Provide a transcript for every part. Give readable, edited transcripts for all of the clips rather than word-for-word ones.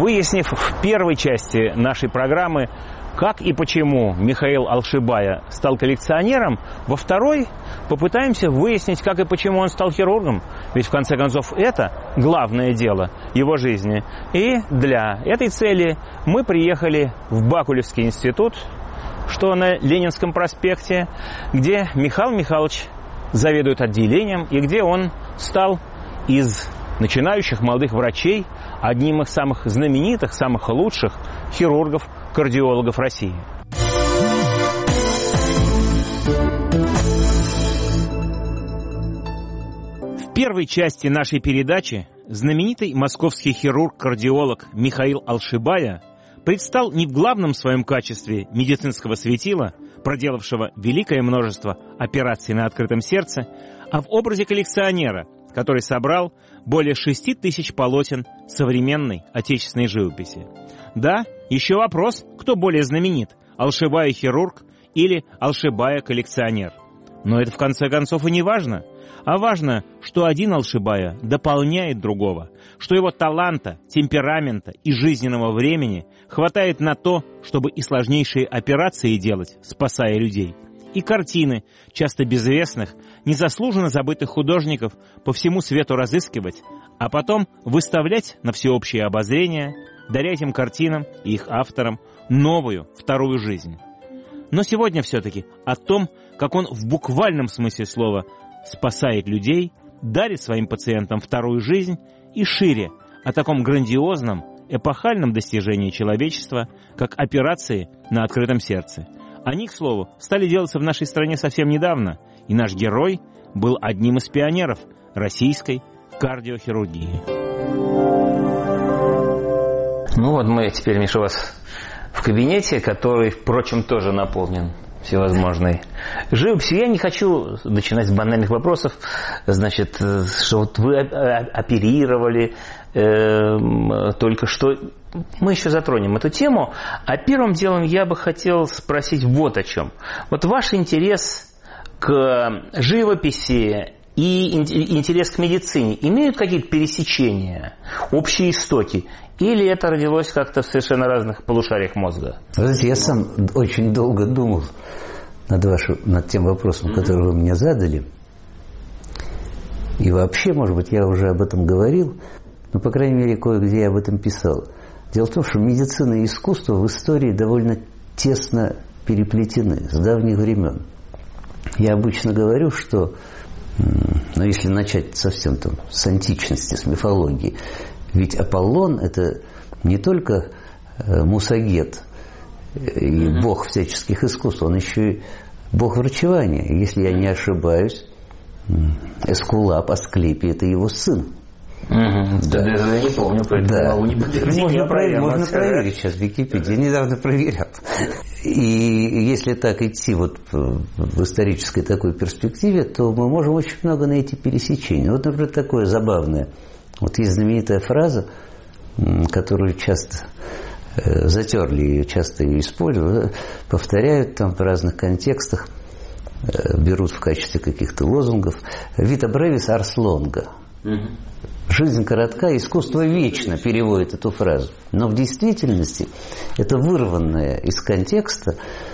Выяснив в первой части нашей программы, как и почему Михаил Алшибая стал коллекционером, во второй попытаемся выяснить, как и почему он стал хирургом. Ведь, в конце концов, это главное дело его жизни. И для этой цели мы приехали в Бакулевский институт, что на Ленинском проспекте, где Михаил Михайлович заведует отделением, и где он стал из начинающих молодых врачей одним из самых знаменитых, самых лучших хирургов-кардиологов России. В первой части нашей передачи знаменитый московский хирург-кардиолог Михаил Алшибая предстал не в главном своем качестве медицинского светила, проделавшего великое множество операций на открытом сердце, а в образе коллекционера, который собрал более 6000 полотен современной отечественной живописи. Да, еще вопрос, кто более знаменит, Алшибая-хирург или Алшибая-коллекционер. Но это в конце концов и не важно. А важно, что один Алшибая дополняет другого, что его таланта, темперамента и жизненного времени хватает на то, чтобы и сложнейшие операции делать, спасая людей, и картины, часто безвестных, незаслуженно забытых художников, по всему свету разыскивать, а потом выставлять на всеобщее обозрение, даря этим картинам и их авторам новую, вторую жизнь. Но сегодня все-таки о том, как он в буквальном смысле слова спасает людей, дарит своим пациентам вторую жизнь, и шире о таком грандиозном, эпохальном достижении человечества, как операции на открытом сердце. Они, к слову, стали делаться в нашей стране совсем недавно, и наш герой был одним из пионеров российской кардиохирургии. Ну вот мы теперь, Миша, у вас в кабинете, который, впрочем, тоже наполнен всевозможной живописью. Я не хочу начинать с банальных вопросов, значит, что вот вы оперировали только что. Мы еще затронем эту тему. А первым делом я бы хотел спросить вот о чем. Вот ваш интерес к живописи и интерес к медицине имеют какие-то пересечения, общие истоки? Или это родилось как-то в совершенно разных полушариях мозга? Вы знаете, я сам очень долго думал над тем вопросом, который вы мне задали. И вообще, может быть, я уже об этом говорил, но, по крайней мере, кое-где я об этом писал. Дело в том, что медицина и искусство в истории довольно тесно переплетены с давних времен. Я обычно говорю, что, если начать совсем там с античности, с мифологии, ведь Аполлон – это не только мусагет и бог всяческих искусств, он еще и бог врачевания. И если я не ошибаюсь, Эскулап, Асклепий – это его сын. Да. Я не помню, поэтому не подтвердить. Можно проверить сейчас в Википедии. Я недавно проверял. И если так идти вот в исторической такой перспективе, то мы можем очень много найти пересечений. Вот, например, такое забавное. Вот есть знаменитая фраза, которую часто затерли, ее часто ее используют, повторяют там в разных контекстах, берут в качестве каких-то лозунгов. «Vita brevis ars longa». «Жизнь коротка, искусство вечно» переводит эту фразу. Но в действительности это вырванная из контекста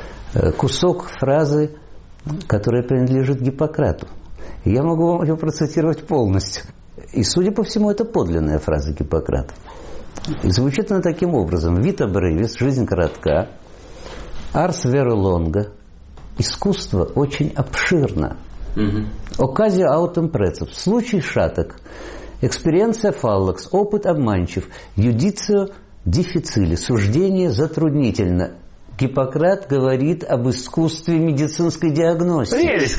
кусок фразы, которая принадлежит Гиппократу. И я могу вам ее процитировать полностью. И, судя по всему, это подлинная фраза Гиппократа. И звучит она таким образом. «Vita brevis» – «жизнь коротка», «ars vera longa» – «искусство очень обширно», «ocasio autem precep» – «случай шаток», «experientia fallax» – «опыт обманчив», «judicio difficile» – «суждение затруднительно». Гиппократ говорит об искусстве медицинской диагностики. Прелесть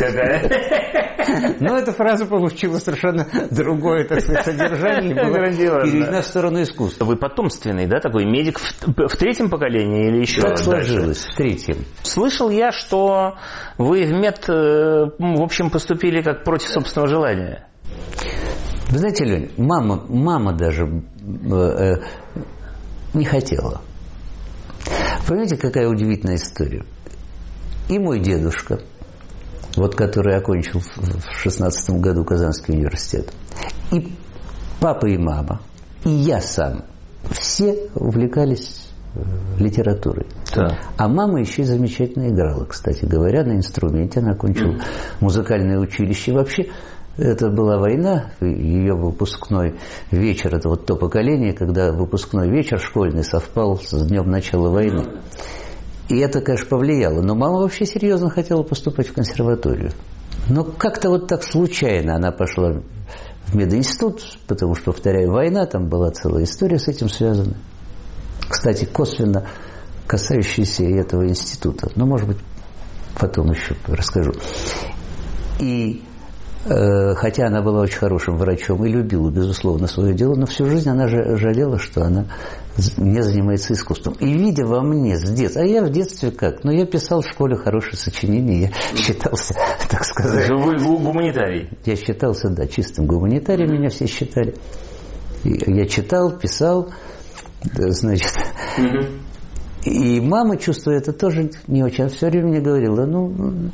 какая! Но эта фраза получила совершенно другое, так сказать, содержание и была переведена в сторону искусства. Вы потомственный, да, такой медик в третьем поколении или еще так сложилось, в третьем. Слышал я, что вы в мед, в общем, поступили как против собственного желания. Вы знаете, Лень, мама даже не хотела. Понимаете, какая удивительная история? И мой дедушка, вот который окончил в 16 году Казанский университет, и папа, и мама, и я сам все увлекались литературой. Да. А мама еще и замечательно играла, кстати говоря, на инструменте. Она окончила музыкальное училище. Вообще, это была война, ее выпускной вечер, это вот то поколение, когда выпускной вечер школьный совпал с днем начала войны. И это, конечно, повлияло. Но мама вообще серьезно хотела поступать в консерваторию. Но как-то вот так случайно она пошла в мединститут, потому что, повторяю, война, там была целая история с этим связана. Кстати, косвенно касающаяся и этого института. Но, может быть, потом еще расскажу. И хотя она была очень хорошим врачом и любила, безусловно, свое дело, но всю жизнь она жалела, что она не занимается искусством. И видя во мне с детства, а я в детстве как? Ну, я писал в школе хорошие сочинения, я считался, так сказать... Вы гуманитарий. Я считался, да, чистым гуманитарием, меня все считали. Я читал, писал, значит... И мама, чувствуя это, тоже не очень, она все время мне говорила, ну...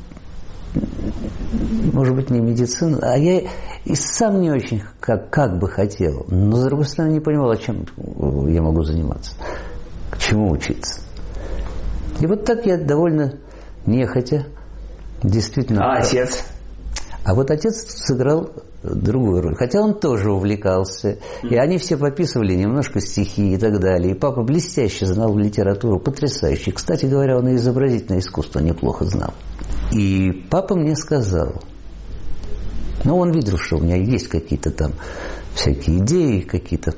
может быть, не медицина, а я и сам не очень как бы хотел, но, с другой стороны, не понимал, а чем я могу заниматься, к чему учиться. И вот так я довольно нехотя, действительно... А отец? А вот отец сыграл другую роль, хотя он тоже увлекался, и они все пописывали немножко стихи и так далее, и папа блестяще знал литературу, потрясающе. Кстати говоря, он и изобразительное искусство неплохо знал. И папа мне сказал, ну, он видел, что у меня есть какие-то там всякие идеи, какие-то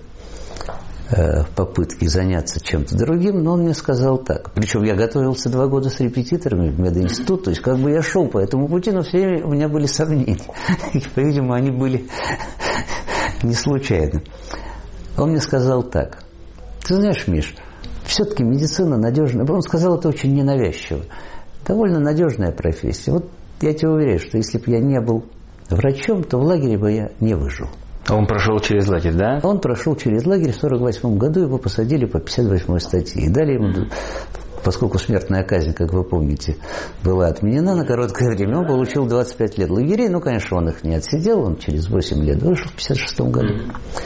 попытки заняться чем-то другим, но он мне сказал так. Причем я готовился 2 года с репетиторами в мединститут, то есть как бы я шел по этому пути, но все время у меня были сомнения. И, по-видимому, они были не случайно. Он мне сказал так. Ты знаешь, Миш, все-таки медицина надежная. Он сказал это очень ненавязчиво. Довольно надежная профессия. Вот я тебе уверяю, что если бы я не был врачом, то в лагере бы я не выжил. Он прошел через лагерь, да? Он прошел через лагерь в 1948 году, его посадили по 58 статье. И дали ему, поскольку смертная казнь, как вы помните, была отменена на короткое время, он получил 25 лет лагерей. Ну, конечно, он их не отсидел, он через 8 лет вышел в 1956 году.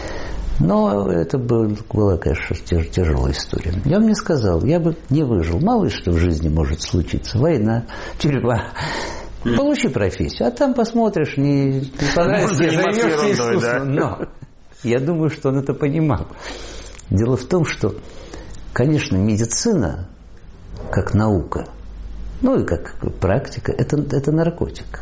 Но это была, конечно, тяжелая история. И он мне сказал, я бы не выжил. Мало ли что в жизни может случиться. Война, тюрьма. Получи профессию, а там посмотришь, не понравится, не займешься искусством. Но я думаю, что он это понимал. Дело в том, что, конечно, медицина, как наука, ну и как практика, это наркотик.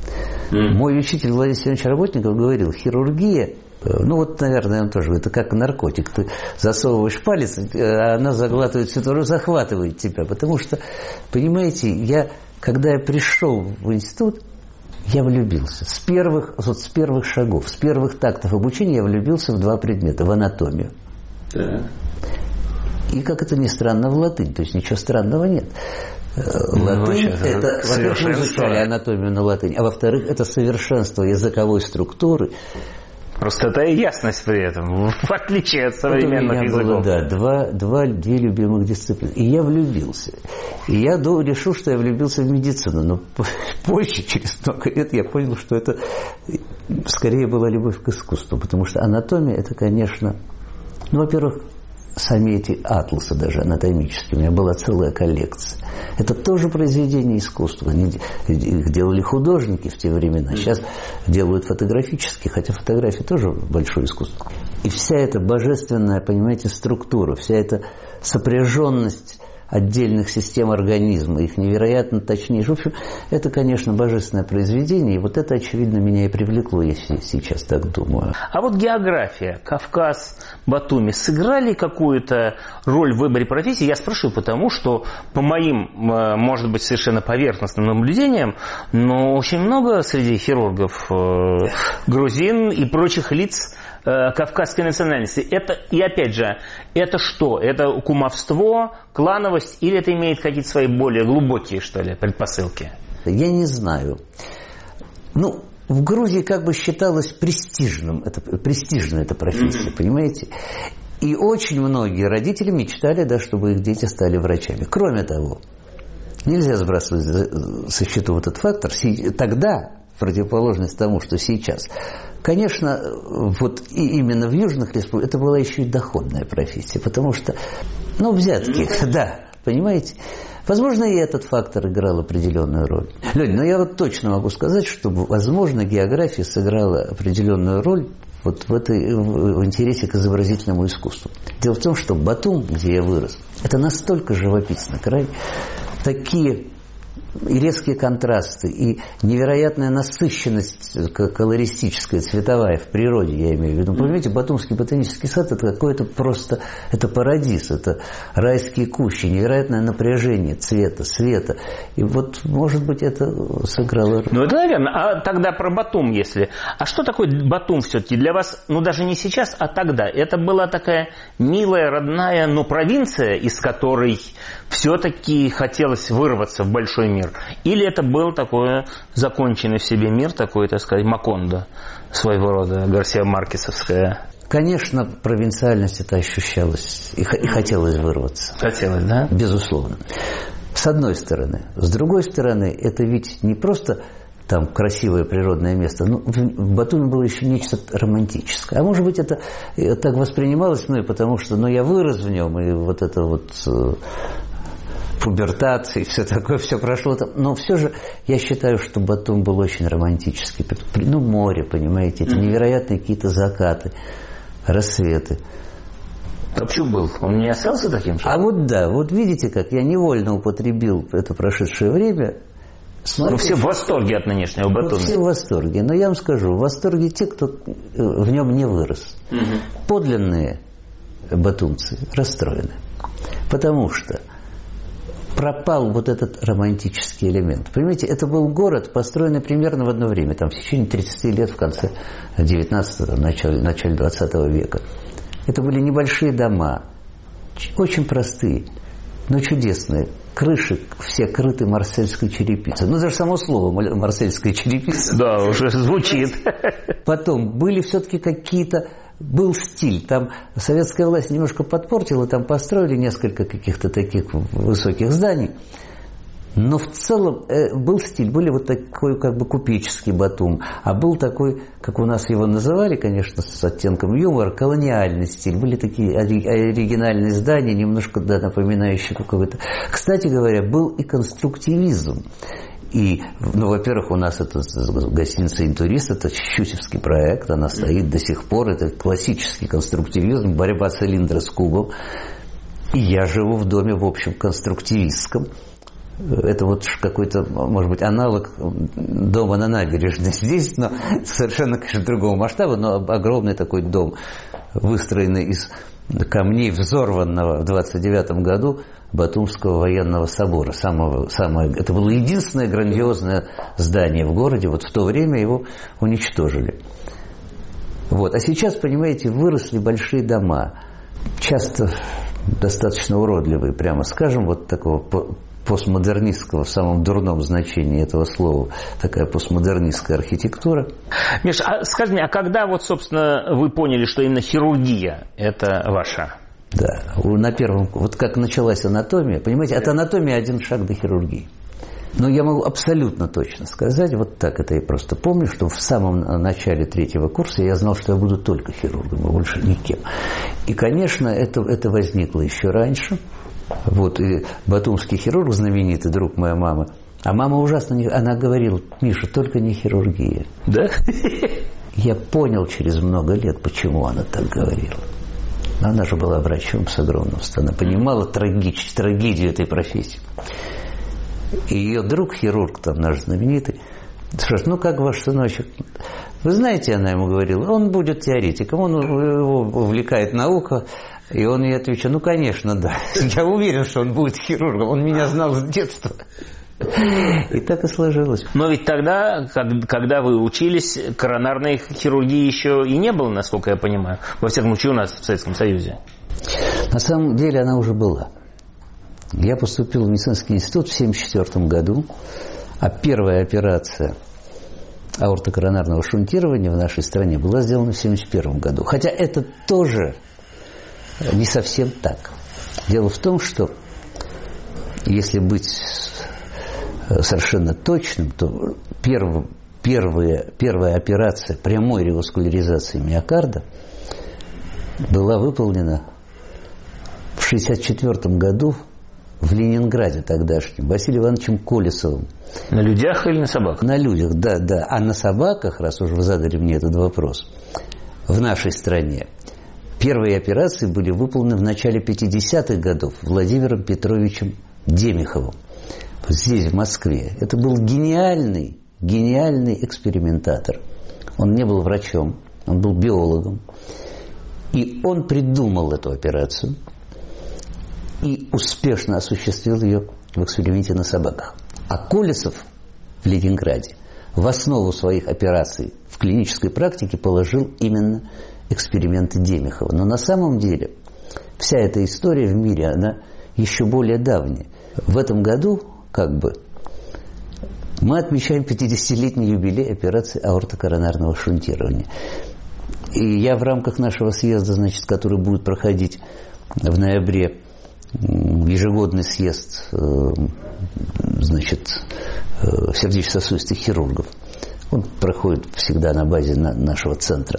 Мой учитель Владимир Семенович Работников говорил, хирургия, ну вот, наверное, он тоже, это как наркотик. Ты засовываешь палец, а она заглатывает все то, захватывает тебя. Потому что, понимаете, когда я пришел в институт, я влюбился. С первых шагов, с первых тактов обучения я влюбился в 2 предмета. В анатомию. Да. И, как это ни странно, в латынь. То есть ничего странного нет. Латынь – это, во-первых, мы изучали анатомию на латыни, а во-вторых, это совершенство языковой структуры. Простота и ясность при этом, в отличие от современных языков. Было, да, 2 любимых дисциплины. И я влюбился. И я решил, что я влюбился в медицину. Но позже, через много лет, я понял, что это скорее была любовь к искусству. Потому что анатомия – это, конечно, ну, во-первых, сами эти атласы даже анатомические. У меня была целая коллекция. Это тоже произведение искусства. Их делали художники в те времена. Сейчас делают фотографические, хотя фотография тоже большое искусство. И вся эта божественная, понимаете, структура, вся эта сопряженность отдельных систем организма, их невероятно точнейшее. В общем, это, конечно, божественное произведение, и вот это, очевидно, меня и привлекло, я сейчас так думаю. А вот география, Кавказ, Батуми сыграли какую-то роль в выборе профессии? Я спрашиваю потому, что по моим, может быть, совершенно поверхностным наблюдениям, но очень много среди хирургов грузин и прочих лиц кавказской национальности. Это, и опять же, это что? Это кумовство, клановость, или это имеет какие-то свои более глубокие, что ли, предпосылки? Я не знаю. Ну, в Грузии как бы считалось престижной эта профессия, понимаете? И очень многие родители мечтали, да, чтобы их дети стали врачами. Кроме того, нельзя сбрасывать со счетов этот фактор. Тогда, в противоположность тому, что сейчас, Конечно, вот и именно в южных республиках это была еще и доходная профессия, потому что, взятки, да, понимаете? Возможно, и этот фактор играл определенную роль. Лёнь, я вот точно могу сказать, что, возможно, география сыграла определенную роль вот в интересе к изобразительному искусству. Дело в том, что Батум, где я вырос, это настолько живописный край, такие и резкие контрасты, и невероятная насыщенность колористическая, цветовая в природе, я имею в виду. Понимаете, Батумский ботанический сад – это какое-то просто, это парадиз, это райские кущи, невероятное напряжение цвета, света. И вот, может быть, это сыграло роль. Это, наверное. А тогда про Батум, если. А что такое Батум все-таки для вас, даже не сейчас, а тогда? Это была такая милая, родная, провинция, из которой все-таки хотелось вырваться в большой мир? Или это был такой законченный в себе мир, такой, так сказать, Макондо своего рода, Гарсия Маркесовская? Конечно, провинциальность это ощущалась и хотелось вырваться. Хотелось, да? Безусловно. С одной стороны. С другой стороны, это ведь не просто там красивое природное место. В Батуми было еще нечто романтическое. А может быть, это так воспринималось мной, потому что я вырос в нем, и вот это вот пубертация и все такое, все прошло там. Но все же я считаю, что Батум был очень романтический. Море, понимаете, эти невероятные какие-то закаты, рассветы. А почему был? Он не остался таким же? А вот да, вот видите, как я невольно употребил это прошедшее время. Все в восторге от нынешнего Батуми. Все в восторге. Но я вам скажу, в восторге те, кто в нем не вырос. Подлинные батумцы расстроены. Потому что пропал вот этот романтический элемент. Понимаете, это был город, построенный примерно в одно время, в течение 30 лет, в конце 19-го, начале 20 века. Это были небольшие дома, очень простые, но чудесные. Крыши все крыты марсельской черепицей. Даже само слово марсельская черепица. Да, уже звучит. Потом были все-таки какие-то... Был стиль. Там советская власть немножко подпортила, там построили несколько каких-то таких высоких зданий. Но в целом был стиль. Были вот такой купеческий Батум. А был такой, как у нас его называли, конечно, с оттенком юмора, колониальный стиль. Были такие оригинальные здания, немножко напоминающие какого-то... Кстати говоря, был и конструктивизм. И, во-первых, у нас это гостиница «Интурист», это щусевский проект, она стоит до сих пор, это классический конструктивизм, борьба цилиндра с кубом. И я живу в доме, в общем, конструктивистском. Это вот какой-то, может быть, аналог дома на набережной здесь, но совершенно, конечно, другого масштаба, но огромный такой дом, выстроенный из камней, взорванного в 29 году Батумского военного собора. Это было единственное грандиозное здание в городе. Вот в то время его уничтожили. А сейчас, понимаете, выросли большие дома. Часто достаточно уродливые, прямо скажем, вот такого постмодернистского, в самом дурном значении этого слова, такая постмодернистская архитектура. Миш, скажи мне, а когда собственно, вы поняли, что именно хирургия – это ваша? Да, на первом, как началась анатомия, понимаете, от анатомии один шаг до хирургии. Но я могу абсолютно точно сказать, вот так это я просто помню, что в самом начале 3-го курса я знал, что я буду только хирургом, и больше никем. И, конечно, это возникло еще раньше. И батумский хирург, знаменитый друг моей мамы, а мама ужасно, она говорила: Миша, только не хирургия. Да? Я понял через много лет, почему она так говорила. Она же была врачом с огромным стажем. Она понимала трагедию этой профессии. И ее друг, хирург, наш знаменитый, спрашивает: как ваш сыночек? Вы знаете, она ему говорила, он будет теоретиком, его увлекает наука. И он ей отвечал: конечно, да. Я уверен, что он будет хирургом. Он меня знал с детства. И так и сложилось. Но ведь тогда, когда вы учились, коронарной хирургии еще и не было, насколько я понимаю. Во всяком случае, у нас в Советском Союзе. На самом деле она уже была. Я поступил в медицинский институт в 1974 году, а первая операция аортокоронарного шунтирования в нашей стране была сделана в 1971 году. Хотя это тоже не совсем так. Дело в том, что если быть совершенно точным, то первым первая операция прямой реваскуляризации миокарда была выполнена в 1964 году в Ленинграде тогдашнем Василием Ивановичем Колесовым. На людях или на собаках? На людях, да. А на собаках, раз уж вы задали мне этот вопрос, в нашей стране первые операции были выполнены в начале 50-х годов Владимиром Петровичем Демиховым. Здесь, в Москве. Это был гениальный экспериментатор. Он не был врачом, он был биологом. И он придумал эту операцию и успешно осуществил ее в эксперименте на собаках. А Колесов в Ленинграде в основу своих операций в клинической практике положил именно эксперименты Демихова. Но на самом деле вся эта история в мире, она еще более давняя. В этом году мы отмечаем 50-летний юбилей операции аортокоронарного шунтирования. И я в рамках нашего съезда, который будет проходить в ноябре, ежегодный съезд сердечно-сосудистых хирургов. Он проходит всегда на базе нашего центра.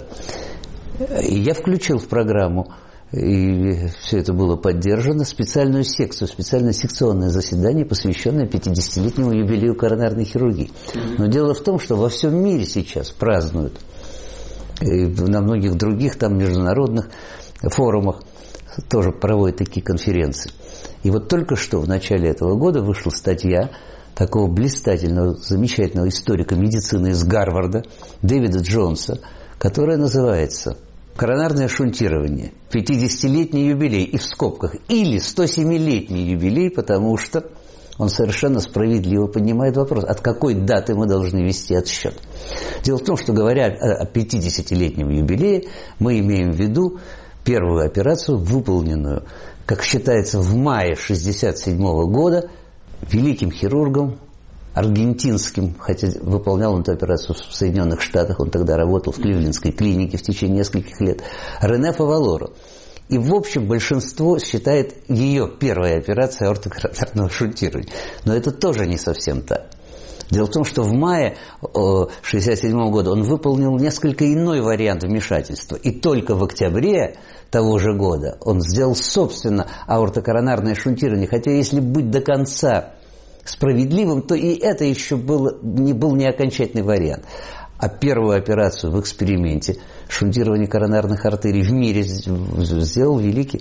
И я включил в программу, и все это было поддержано, специальную секцию, специальное секционное заседание, посвященное 50-летнему юбилею коронарной хирургии. Но дело в том, что во всем мире сейчас празднуют, и на многих других международных форумах тоже проводят такие конференции. И вот только что в начале этого года вышла статья такого блистательного, замечательного историка медицины из Гарварда Дэвида Джонса, которая называется «Коронарное шунтирование. 50-летний юбилей» и в скобках или 107-летний юбилей, потому что он совершенно справедливо поднимает вопрос, от какой даты мы должны вести отсчет. Дело в том, что говоря о 50-летнем юбилее, мы имеем в виду первую операцию, выполненную, как считается, в мае 1967 года великим хирургом аргентинским, хотя выполнял он эту операцию в Соединенных Штатах, он тогда работал в Кливлендской клинике в течение нескольких лет, Рене Фавалоро. И, в общем, большинство считает ее первой операцией аортокоронарного шунтирования. Но это тоже не совсем так. Дело в том, что в мае 1967 года он выполнил несколько иной вариант вмешательства. И только в октябре того же года он сделал, собственно, аортокоронарное шунтирование. Хотя, если быть до конца справедливым, то и это еще был не окончательный вариант. А первую операцию в эксперименте шунтирования коронарных артерий в мире сделал великий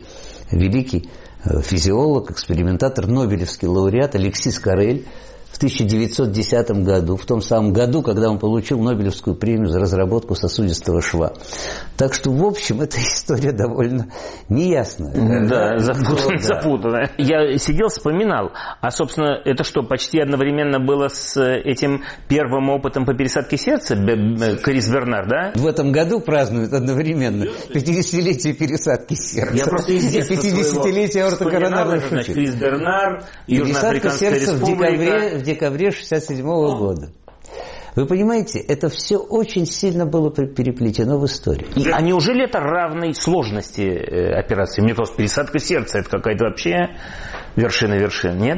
физиолог, экспериментатор, нобелевский лауреат Алексис Карель в 1910 году, в том самом году, когда он получил Нобелевскую премию за разработку сосудистого шва. Так что, в общем, эта история довольно неясная. Да, запутанная. Я сидел, вспоминал. А, собственно, это что, почти одновременно было с этим первым опытом по пересадке сердца? Крис Бернар, да? В этом году празднуют одновременно 50-летие пересадки сердца. Я просто из детства 50-летие аортокоронарной шунтирования. Крис Бернар, Южноафриканская республика. В декабре 1967 года. Вы понимаете, это все очень сильно было переплетено в истории. А неужели это равной сложности операции? Мне кажется, пересадка сердца – это какая-то вообще вершина вершин, нет?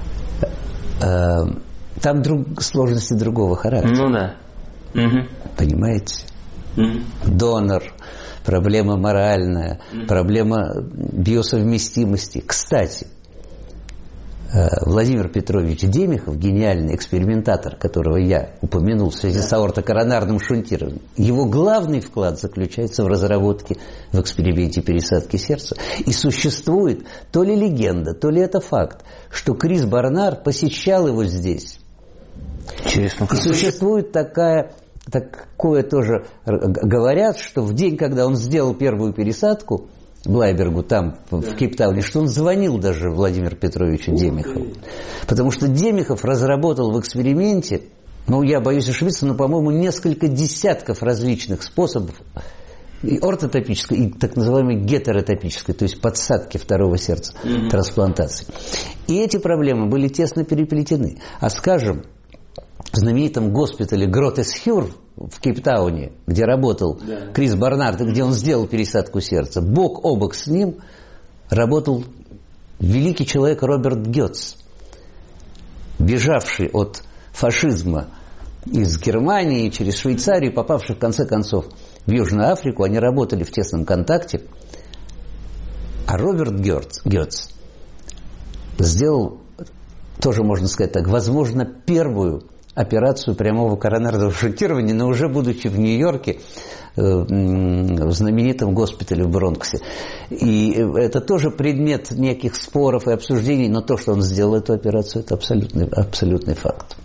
Там сложности другого характера. Ну да. Понимаете? Донор, проблема моральная, проблема биосовместимости. Кстати, Владимир Петрович Демихов, гениальный экспериментатор, которого я упомянул в связи с аортокоронарным шунтированием, его главный вклад заключается в разработке в эксперименте пересадки сердца. И существует то ли легенда, то ли это факт, что Крис Бернар посещал его здесь. Интересно. И существует такое тоже, говорят, что в день, когда он сделал первую пересадку Блайбергу там, в Кейптауне, что он звонил даже Владимиру Петровичу Демихову. Потому что Демихов разработал в эксперименте, я боюсь ошибиться, но, по-моему, несколько десятков различных способов и ортотопической, и так называемой гетеротопической, то есть подсадки второго сердца, трансплантации. И эти проблемы были тесно переплетены. А скажем, в знаменитом госпитале Гротес-Хюр в Кейптауне, где работал Крис Бернар, где он сделал пересадку сердца, бок о бок с ним работал великий человек Роберт Гетц, бежавший от фашизма из Германии, через Швейцарию, попавших в конце концов в Южную Африку. Они работали в тесном контакте. А Роберт Гёц сделал, тоже можно сказать так, возможно, первую операцию прямого коронарного шунтирования, но уже будучи в Нью-Йорке, в знаменитом госпитале в Бронксе. И это тоже предмет неких споров и обсуждений, но то, что он сделал эту операцию, это абсолютный факт.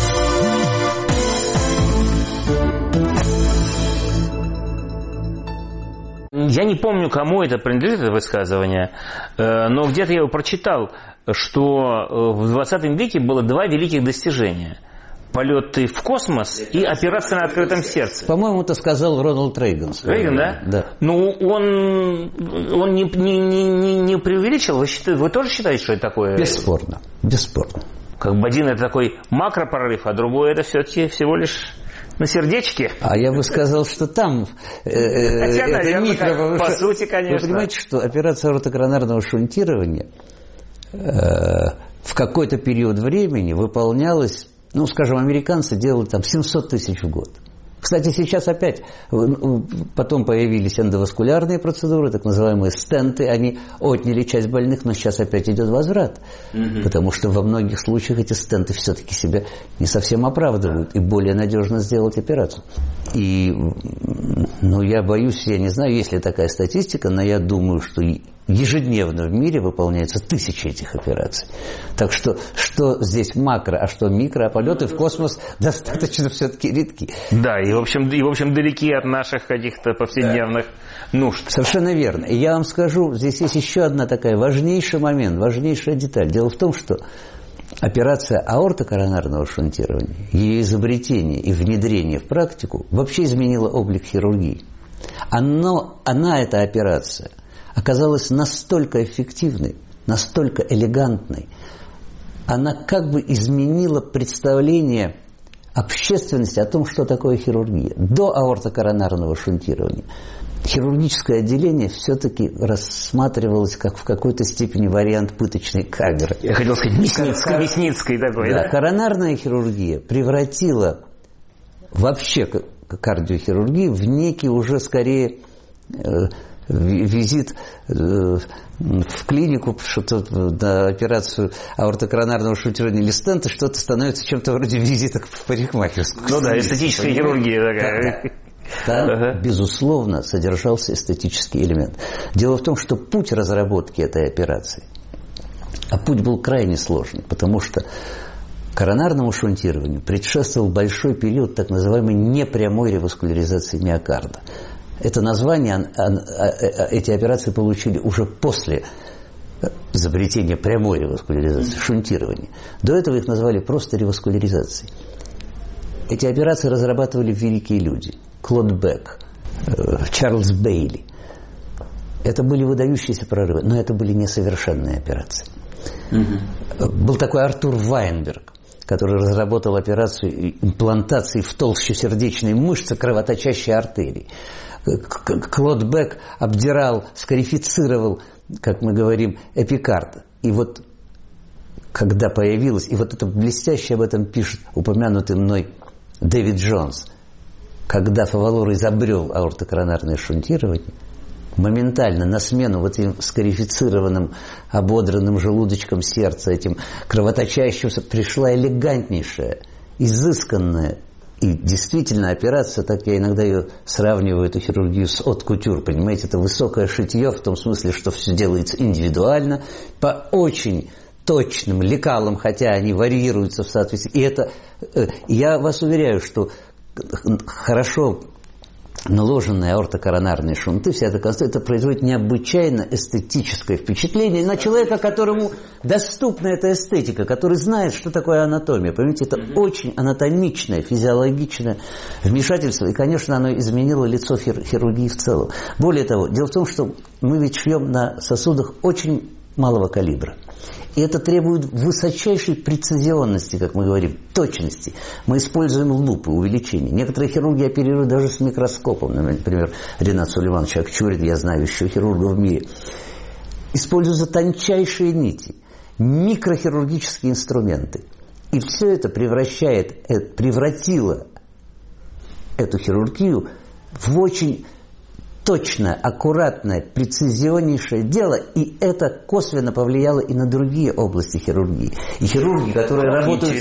Я не помню, кому это принадлежит, это высказывание, но где-то я его прочитал, что в 20 веке было два великих достижения. Полеты в космос и операция на открытом сердце. По-моему, это сказал Рональд Рейган. Рейган, да? Да. Ну, он не преувеличил? Вы тоже считаете, что это такое? Бесспорно. Бесспорно. Как бы один это такой макропрорыв, а другой это все-таки всего лишь на сердечке. А я бы сказал, что там хотя, наверное, микро... по сути, конечно. Вы понимаете, что операция аортокоронарного шунтирования в какой-то период времени выполнялась, ну, скажем, американцы делали там 700 тысяч в год. Кстати, сейчас опять, потом появились эндоваскулярные процедуры, так называемые стенты, они отняли часть больных, но сейчас опять идет возврат, потому что во многих случаях эти стенты все-таки себя не совсем оправдывают, и более надежно сделать операцию. И, ну, я боюсь, я не знаю, есть ли такая статистика, но я думаю, что ежедневно в мире выполняются тысячи этих операций. Так что здесь макро, а что микро, а полеты в космос достаточно все-таки редки. Да, и в общем далеки от наших каких-то повседневных нужд. Совершенно верно. И я вам скажу, здесь есть еще одна такая важнейший момент, важнейшая деталь. Дело в том, что операция аортокоронарного шунтирования, ее изобретение и внедрение в практику вообще изменила облик хирургии. Она, эта операция, оказалась настолько эффективной, настолько элегантной, она как бы изменила представление общественности о том, что такое хирургия. До аортокоронарного шунтирования хирургическое отделение все-таки рассматривалось как в какой-то степени вариант пыточной камеры. Я хотел сказать, мясницкой такой, да? Коронарная хирургия превратила вообще кардиохирургию в некий уже скорее визит в клинику, что-то на операцию аортокоронарного шунтирования или стента, что-то становится чем-то вроде визита в парикмахерскую. Ну да, эстетическая хирургия такая. Там, безусловно, содержался эстетический элемент. Дело в том, что путь разработки этой операции, а путь был крайне сложный, потому что коронарному шунтированию предшествовал большой период так называемой непрямой реваскуляризации миокарда. Это название, эти операции получили уже после изобретения прямой реваскуляризации, шунтирования. До этого их назвали просто реваскуляризацией. Эти операции разрабатывали великие люди. Клод Бек, Чарльз Бейли. Это были выдающиеся прорывы, но это были несовершенные операции. Был такой Артур Вайнберг, который разработал операцию имплантации в толщу сердечной мышцы кровоточащей артерии. Клод Бек обдирал, скарифицировал, как мы говорим, эпикард. И вот когда появилась, и вот это блестяще об этом пишет упомянутый мной Дэвид Джонс, когда Фаволор изобрел аортокоронарное шунтирование, моментально на смену вот этим скарифицированным, ободранным желудочком сердца, этим кровоточащим, пришла элегантнейшая, изысканная и действительно операция, так я иногда ее сравниваю, эту хирургию, с от-кутюр, понимаете, это высокое шитье, в том смысле, что все делается индивидуально, по очень точным лекалам, хотя они варьируются в соответствии. И это, я вас уверяю, что хорошо наложенные аортокоронарные шунты, вся эта конструкция, это производит необычайно эстетическое впечатление на человека, которому доступна эта эстетика, который знает, что такое анатомия. Понимаете, это очень анатомичное, физиологичное вмешательство, и, конечно, оно изменило лицо хирургии в целом. Более того, дело в том, что мы ведь шьем на сосудах очень малого калибра. И это требует высочайшей прецизионности, как мы говорим, точности. Мы используем лупы, увеличения. Некоторые хирурги оперируют даже с микроскопом. Например, Ренат Сулейманович Акчурин, я знаю еще хирургов в мире. Используются тончайшие нити, микрохирургические инструменты. И все это превратило эту хирургию в очень точное, аккуратное, прецизионнейшее дело, и это косвенно повлияло и на другие области хирургии. И хирурги, которые работают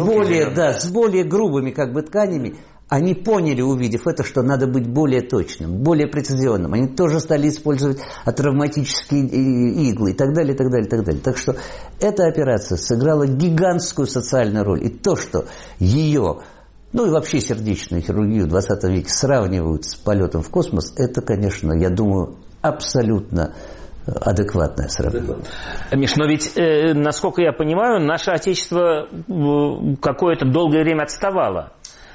с более грубыми как бы тканями, они поняли, увидев это, что надо быть более точным, более прецизионным. Они тоже стали использовать атравматические иглы и так далее, и так далее, и так далее. Так что эта операция сыграла гигантскую социальную роль. И то, что ее, ну и вообще сердечную хирургию в 20 веке сравнивают с полетом в космос, это, конечно, я думаю, абсолютно адекватное сравнение. Миш, но ведь, насколько я понимаю, наше Отечество какое-то долгое время отставало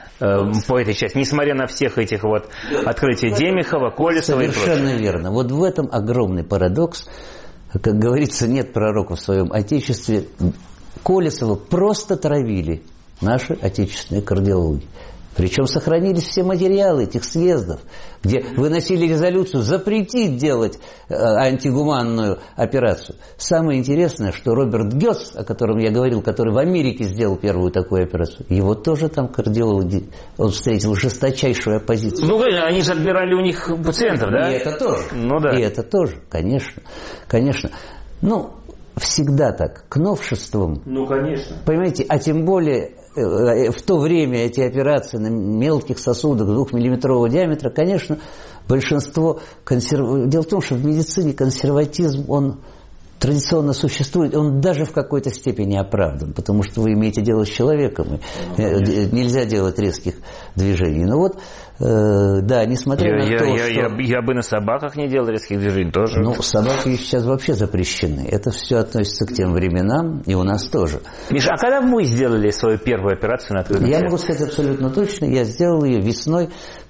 по этой части, несмотря на всех этих вот открытия Демихова, Колесова и прочее. Совершенно верно. Вот в этом огромный парадокс. Как говорится, нет пророка в своем Отечестве. Колесова просто травили наши отечественные кардиологи. Причем сохранились все материалы этих съездов, где выносили резолюцию запретить делать антигуманную операцию. Самое интересное, что Роберт Гёс, о котором я говорил, который в Америке сделал первую такую операцию, его тоже там кардиологи, он встретил жесточайшую оппозицию. Ну, они же отбирали у них пациентов, да? И это тоже. Ну, да. И это тоже, конечно. Конечно. Ну, всегда так, к новшествам. Ну, конечно. Понимаете, а тем более в то время эти операции на мелких сосудах 2-миллиметрового диаметра, конечно, большинство Дело в том, что в медицине консерватизм, он традиционно существует, он даже в какой-то степени оправдан, потому что вы имеете дело с человеком, и нельзя делать резких движений. Но вот, да, несмотря на то, что... Я бы на собаках не делал резких движений тоже. Ну, собаки сейчас вообще запрещены. Это все относится к тем временам, и у нас тоже. Миша, а когда вы сделали свою первую операцию на открытом сердце? Я могу сказать абсолютно точно, я сделал ее весной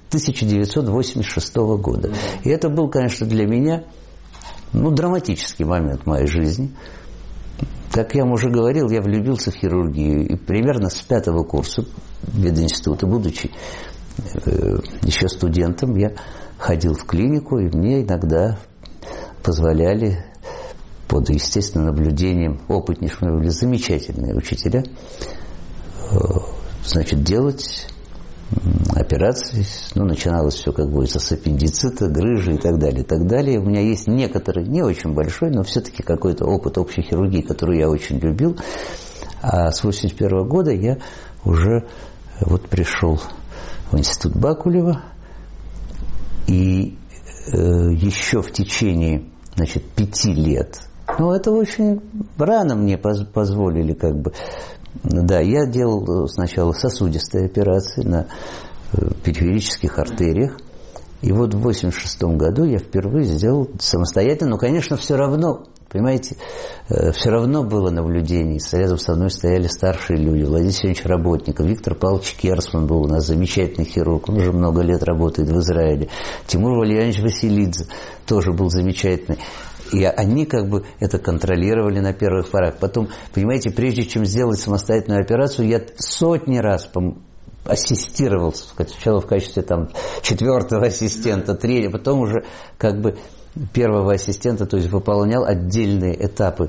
1986 года. И это был, конечно, для меня... драматический момент в моей жизни. Как я вам уже говорил, я влюбился в хирургию. И примерно с 5-го курса мединститута, будучи еще студентом, я ходил в клинику, и мне иногда позволяли под естественным наблюдением опытнейшими, были замечательные учителя, делать операции. Начиналось все как бы с аппендицита, грыжи и так далее, и так далее. У меня есть некоторый, не очень большой, но все-таки какой-то опыт общей хирургии, которую я очень любил. А с 1981 года я уже пришел в институт Бакулева, и еще в течение 5 лет, это очень рано мне позволили Да, я делал сначала сосудистые операции на периферических артериях. И в 1986 году я впервые сделал самостоятельно. Но, конечно, все равно, понимаете, все равно было наблюдение. Рядом со мной стояли старшие люди. Владимир Семенович Работников, Виктор Павлович Керсман был у нас, замечательный хирург. Он уже много лет работает в Израиле. Тимур Валерьянович Василидзе тоже был замечательный. И они это контролировали на первых порах. Потом, понимаете, прежде чем сделать самостоятельную операцию, я сотни раз ассистировал, сначала в качестве 4-го ассистента, 3-го, потом уже 1-го ассистента, то есть выполнял отдельные этапы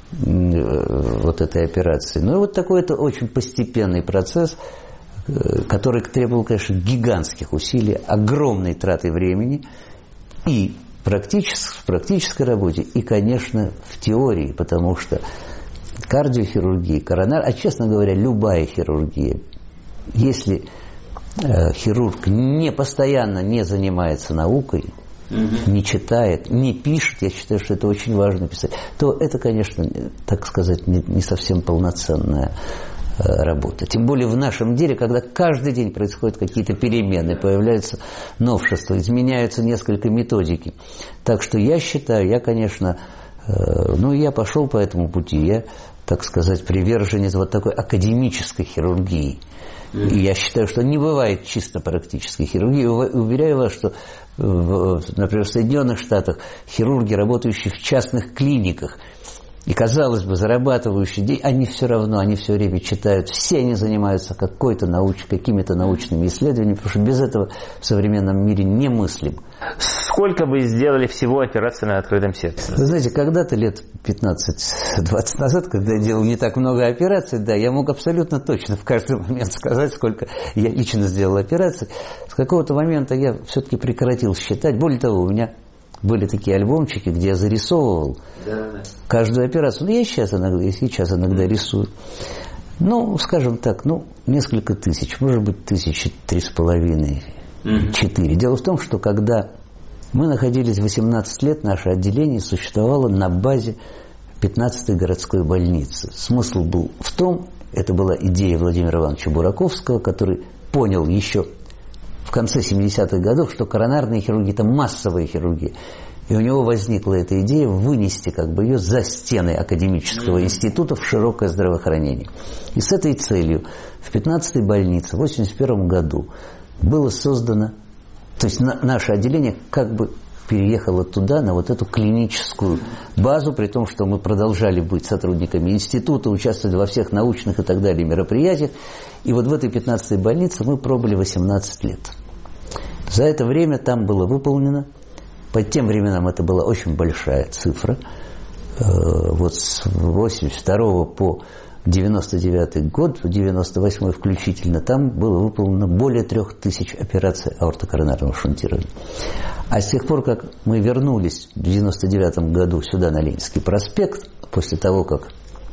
этой операции. Такой это очень постепенный процесс, который требовал, конечно, гигантских усилий, огромной траты времени и в практической работе и, конечно, в теории, потому что кардиохирургия, честно говоря, любая хирургия, если хирург постоянно не занимается наукой, не читает, не пишет, я считаю, что это очень важно писать, то это, конечно, так сказать, не совсем полноценная работа. Тем более в нашем деле, когда каждый день происходят какие-то перемены, появляются новшества, изменяются несколько методики. Так что я считаю, конечно, я пошел по этому пути, я, так сказать, приверженец такой академической хирургии. И я считаю, что не бывает чисто практической хирургии. Уверяю вас, что, например, в Соединенных Штатах хирурги, работающие в частных клиниках, и, казалось бы, зарабатывающие деньги, они все равно, они все время читают, все они занимаются какими-то научными исследованиями, потому что без этого в современном мире немыслим. Сколько вы сделали всего операций на открытом сердце? Вы знаете, когда-то лет 15-20 назад, когда я делал не так много операций, да, я мог абсолютно точно в каждый момент сказать, сколько я лично сделал операций. С какого-то момента я все-таки прекратил считать. Более того, у меня были такие альбомчики, где я зарисовывал каждую операцию. Ну, я сейчас иногда рисую. Ну, скажем так, несколько тысяч, может быть, 3,5 – 4. Дело в том, что когда мы находились 18 лет, наше отделение существовало на базе 15-й городской больницы. Смысл был в том, это была идея Владимира Ивановича Бураковского, который понял еще в конце 70-х годов, что коронарная хирургия – это массовая хирургия. И у него возникла эта идея вынести ее за стены академического института в широкое здравоохранение. И с этой целью в 15-й больнице в 1981 году было создано, то есть наше отделение переехало туда, на вот эту клиническую базу, при том, что мы продолжали быть сотрудниками института, участвовать во всех научных и так далее мероприятиях. И вот в этой 15-й больнице мы пробыли 18 лет. За это время там было выполнено, по тем временам это была очень большая цифра, вот с 82 по 99 год, 98 включительно, там было выполнено более 3000 операций аортокоронарного шунтирования. А с тех пор, как мы вернулись в 99 году сюда, на Ленинский проспект, после того, как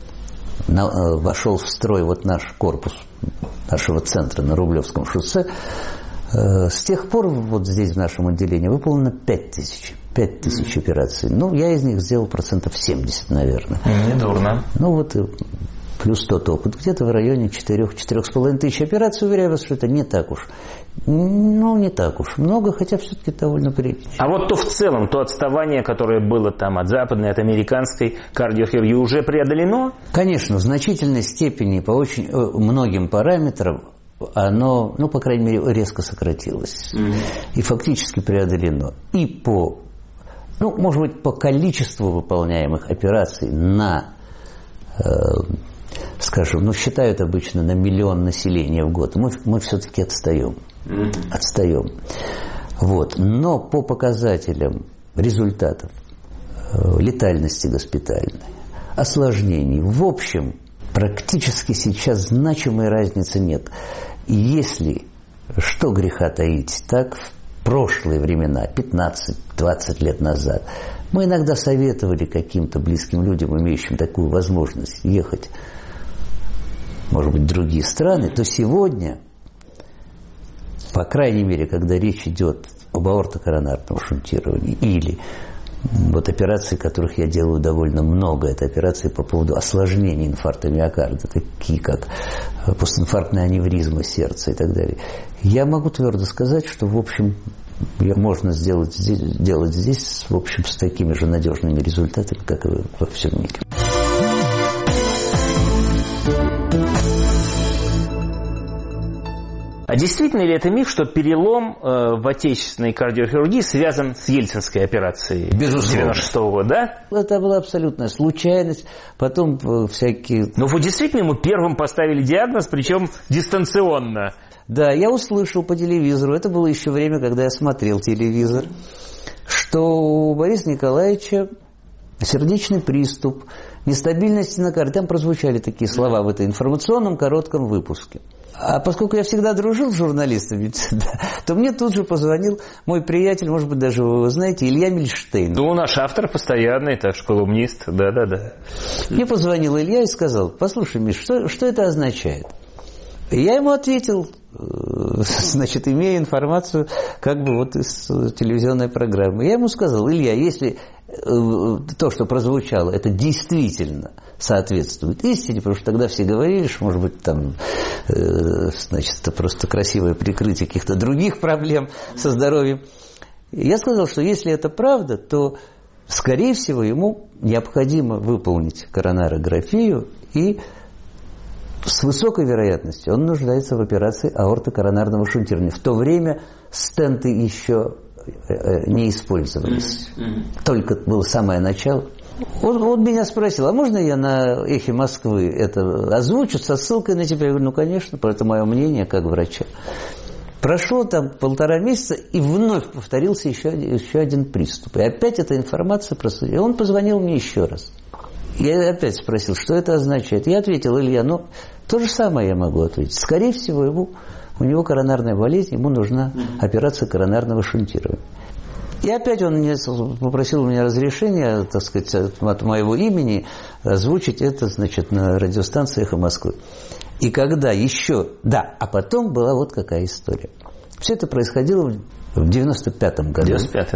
вошел в строй наш корпус нашего центра на Рублевском шоссе, с тех пор здесь, в нашем отделении, выполнено 5000 операций. Я из них сделал 70%, наверное. Недурно. Плюс тот опыт, где-то в районе 4-4,5 тысяч операций, уверяю вас, что это не так уж. Не так уж много, хотя все-таки довольно прилично. А в целом, то отставание, которое было там от западной, от американской кардиохирургии, уже преодолено? Конечно, в значительной степени, по очень многим параметрам, оно, по крайней мере, резко сократилось. И фактически преодолено. И по количеству выполняемых операций на, считают обычно на миллион населения в год. Мы все-таки отстаем. Но по показателям результатов летальности госпитальной, осложнений, в общем, практически сейчас значимой разницы нет. И если, что греха таить, так в прошлые времена, 15-20 лет назад, мы иногда советовали каким-то близким людям, имеющим такую возможность, ехать, может быть, в другие страны, то сегодня, по крайней мере, когда речь идет об аортокоронарном шунтировании или операции, которых я делаю довольно много, это операции по поводу осложнений инфаркта миокарда, такие как постинфарктная аневризма сердца и так далее. Я могу твердо сказать, что, в общем, можно делать здесь, в общем, с такими же надежными результатами, как и во всем мире. А действительно ли это миф, что перелом в отечественной кардиохирургии связан с Ельцинской операцией 1996 года, да? Это была абсолютная случайность, потом всякие... Но вы действительно ему первым поставили диагноз, причем дистанционно. Да, я услышал по телевизору, это было еще время, когда я смотрел телевизор, что у Бориса Николаевича сердечный приступ, нестабильность стенокардии. Там прозвучали такие слова в этом информационном коротком выпуске. А поскольку я всегда дружил с журналистами, то мне тут же позвонил мой приятель, может быть, даже вы его знаете, Илья Мильштейн. Наш автор постоянный, так что колумнист, да. Мне позвонил Илья и сказал: послушай, Миш, что это означает? И я ему ответил, имея информацию из телевизионной программы. Я ему сказал: Илья, если то, что прозвучало, это действительно соответствует истине, потому что тогда все говорили, что, может быть, это просто красивое прикрытие каких-то других проблем со здоровьем. Я сказал, что если это правда, то, скорее всего, ему необходимо выполнить коронарографию, и с высокой вероятностью он нуждается в операции аортокоронарного шунтирования. В то время стенты еще не использовались. Только было самое начало. Он меня спросил, а можно я на «Эхе Москвы» это озвучу со ссылкой на тебя? Я говорю, ну, конечно, это мое мнение как врача. Прошло там 1,5 месяца, и вновь повторился еще один приступ. И опять эта информация просудила. И он позвонил мне еще раз. Я опять спросил, что это означает. Я ответил, Илья, то же самое я могу ответить. Скорее всего, у него коронарная болезнь, ему нужна операция коронарного шунтирования. И опять он попросил у меня разрешения, так сказать, от моего имени озвучить это, значит, на радиостанции «Эхо Москвы». И когда еще... Да, а потом была вот какая история. Все это происходило в 95-м году.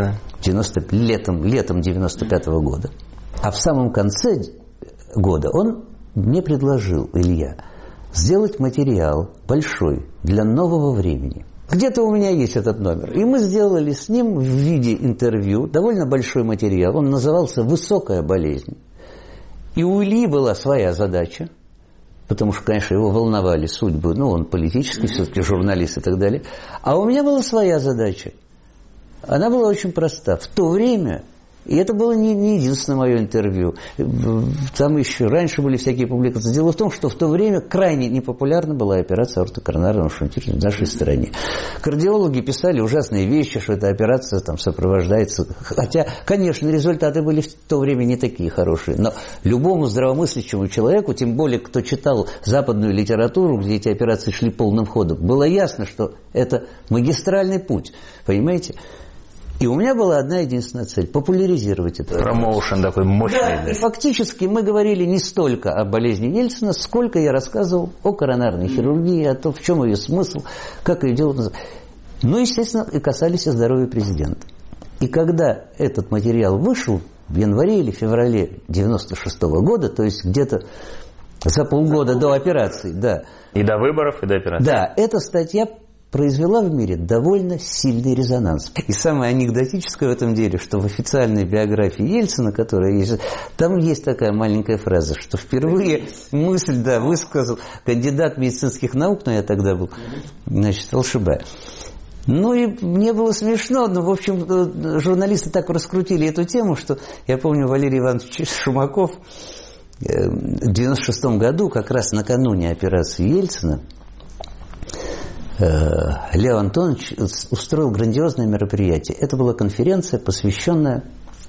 95-й, да. Летом 95-го года. А в самом конце года он мне предложил, Илья, сделать материал большой для нового времени. Где-то у меня есть этот номер. И мы сделали с ним в виде интервью довольно большой материал. Он назывался «Высокая болезнь». И у Ильи была своя задача, потому что, конечно, его волновали судьбы, он политический все-таки журналист и так далее. А у меня была своя задача. Она была очень проста. В то время, и это было не единственное мое интервью, там еще раньше были всякие публикации. Дело в том, что в то время крайне непопулярна была операция аортокоронарного шунтирования в нашей стране. Кардиологи писали ужасные вещи, что эта операция там сопровождается. Хотя, конечно, результаты были в то время не такие хорошие. Но любому здравомыслящему человеку, тем более, кто читал западную литературу, где эти операции шли полным ходом, было ясно, что это магистральный путь. Понимаете? И у меня была одна единственная цель – популяризировать это. Промоушен такой мощный. Да, и фактически мы говорили не столько о болезни Ельцина, сколько я рассказывал о коронарной хирургии, о том, в чем ее смысл, как ее делать. Естественно, и касались и здоровья президента. И когда этот материал вышел в январе или феврале 96-го года, то есть где-то за полгода до операции, да. И до выборов, и до операции. Да, эта статья произвела в мире довольно сильный резонанс. И самое анекдотическое в этом деле, что в официальной биографии Ельцина, которая есть, там есть такая маленькая фраза, что впервые мысль, высказал кандидат медицинских наук, но я тогда был, Алшибай. И мне было смешно, но, в общем, журналисты так раскрутили эту тему, что я помню, Валерий Иванович Шумаков в 96-м году, как раз накануне операции Ельцина, Лев Антонович устроил грандиозное мероприятие. Это была конференция, посвященная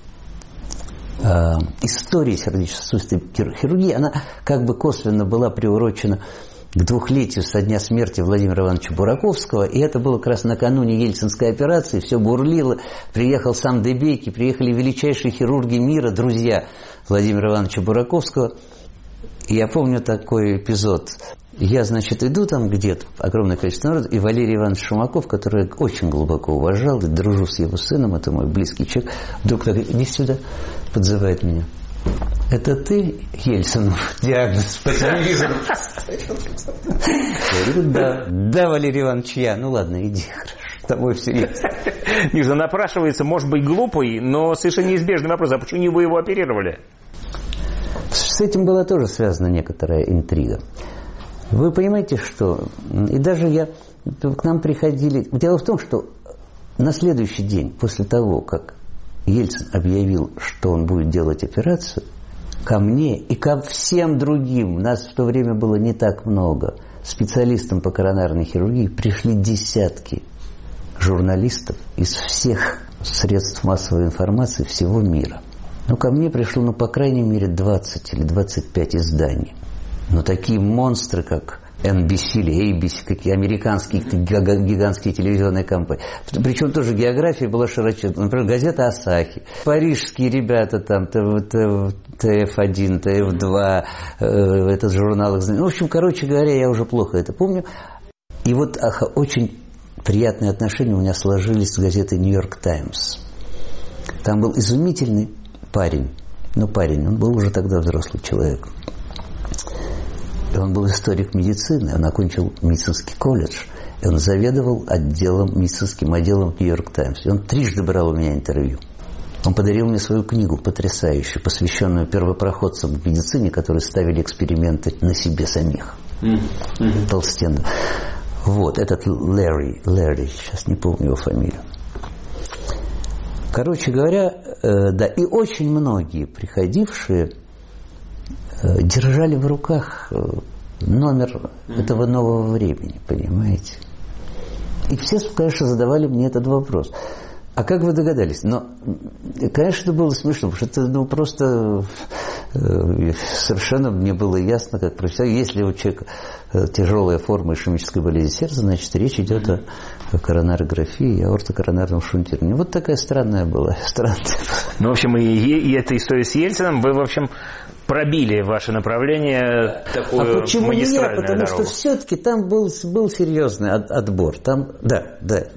истории сердечно-сосудистой хирургии. Она как бы косвенно была приурочена к 2-летию со дня смерти Владимира Ивановича Бураковского. И это было как раз накануне Ельцинской операции. Все бурлило. Приехал сам Дебейки, приехали величайшие хирурги мира, друзья Владимира Ивановича Бураковского. И я помню такой эпизод. Я, иду там где-то, огромное количество народа, и Валерий Иванович Шумаков, который я очень глубоко уважал, и дружу с его сыном, это мой близкий человек, вдруг так, иди сюда, подзывает меня. Это ты, Ельцинов, диагноз по телевизору поставил? Я говорю, да, Валерий Иванович, я. Ну ладно, иди, хорошо, с тобой все есть. Миша, напрашивается, может быть, глупый, но совершенно неизбежный вопрос, а почему вы его оперировали? С этим была тоже связана некоторая интрига. Вы понимаете, что... И даже к нам приходили... Дело в том, что на следующий день, после того, как Ельцин объявил, что он будет делать операцию, ко мне и ко всем другим, нас в то время было не так много, специалистам по коронарной хирургии, пришли десятки журналистов из всех средств массовой информации всего мира. Ко мне пришло, по крайней мере, 20 или 25 изданий. Но такие монстры, как NBC или ABC, какие американские гигантские телевизионные компании. Причем тоже география была широчайшая. Например, газета «Асахи». Парижские ребята там, ТФ1, ТФ2, этот журнал. В общем, короче говоря, я уже плохо это помню. И очень приятные отношения у меня сложились с газетой «Нью-Йорк Таймс». Там был изумительный парень. Он был уже тогда взрослый человек. И он был историк медицины, он окончил медицинский колледж, и он заведовал медицинским отделом «Нью-Йорк Таймс». И он 3 брал у меня интервью. Он подарил мне свою книгу потрясающую, посвященную первопроходцам в медицине, которые ставили эксперименты на себе самих. Толстенный. Этот Лэри, сейчас не помню его фамилию. Короче говоря, да, и очень многие приходившие держали в руках номер этого нового времени, понимаете? И все, конечно, задавали мне этот вопрос. А как вы догадались? Но, конечно, это было смешно, потому что это просто совершенно мне было ясно, как профессионал. Если у человека тяжелая форма ишемической болезни сердца, значит, речь идет о коронарографии и аортокоронарном шунтировании. Вот такая странная была. Ну, в общем, и эта история с Ельциным, вы, в общем, пробили ваше направление, такую почему магистральную не я? Потому дорогу. что все-таки там был серьезный отбор. Там, да.